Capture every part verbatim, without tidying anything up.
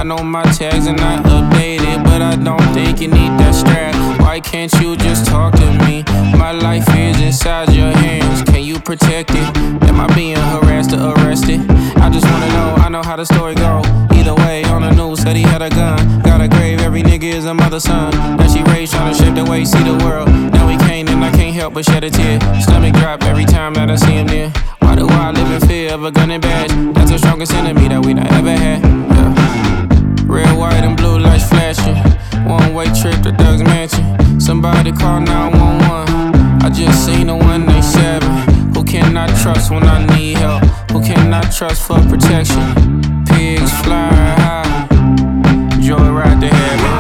know my tags are not updated, but I don't think you need that strap. Why can't you just talk to me? My life is inside your hands, can you protect it? Am I being harassed or arrested? I just wanna know, I know how the story go. Either way, on the news said he had a gun. Got a grave, every nigga is a mother's son. Now she raised tryna shape the way he see the world. Now he can't and I can't help but shed a tear. Stomach drop every time that I see him there. Why do I live in fear of a gun and badge? That's the strongest enemy that we done ever had. Yeah. Red, white, and blue lights flashing. One-way trip to Doug's mansion. Somebody call nine one one. I just seen a one eight seven. Who can I trust when I need help? Who can I trust for protection? Pigs fly high. Joyride to heaven.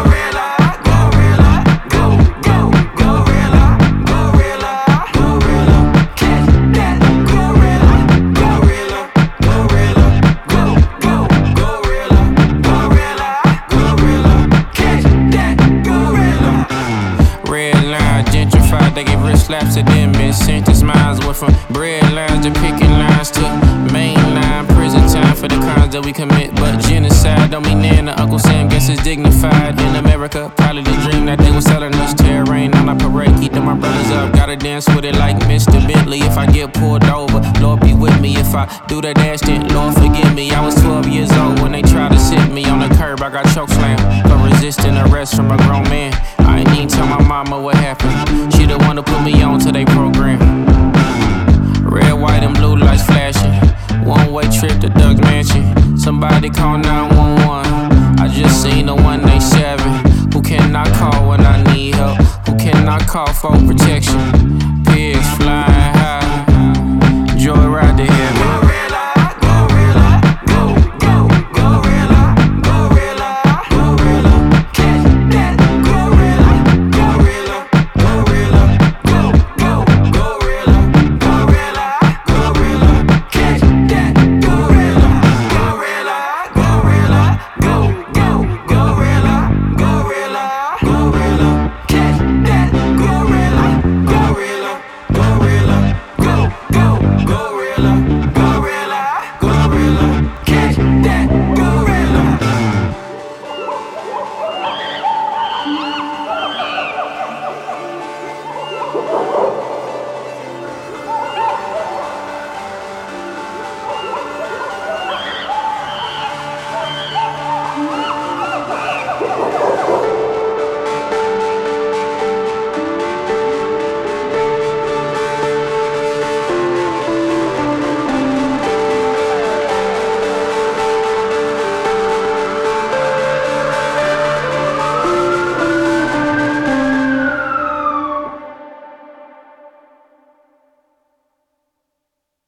They gave wrist slaps to them and sent his minds. Went from bread lines to picking lines to mainline prison time for the crimes that we commit. But genocide don't mean Nana. Uncle Sam guess it's dignified in America. Probably the dream that they were selling us. Terrain on our parade, keep them my brothers up. Gotta dance with it like Mister Bentley. If I get pulled over, Lord be with me. If I do that dash, then Lord forgive me. I was twelve years old when they tried to sit me on the curb. I got choke slammed for resisting arrest from a grown man. I ain't even tell my mama what happened. She the one to put me on to they program. Red, white, and blue lights flashing. One-way trip to Doug's mansion. Somebody call nine one one. I just seen a one eight seven. Who can I call when I need help? Who can I call for protection?